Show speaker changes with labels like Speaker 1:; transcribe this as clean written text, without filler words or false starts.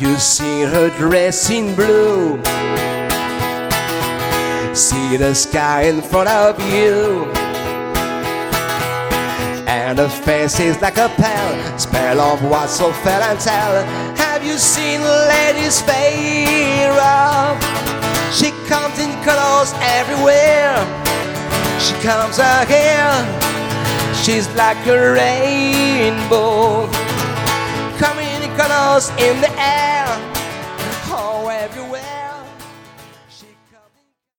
Speaker 1: you seen her dress in blue? See the sky in front of you, and her face is like a spell of what's so fell and tell. Have you seen Lady Sparrow? She comes in colors everywhere. She comes out here, she's like a rainbow, coming in colors in the air.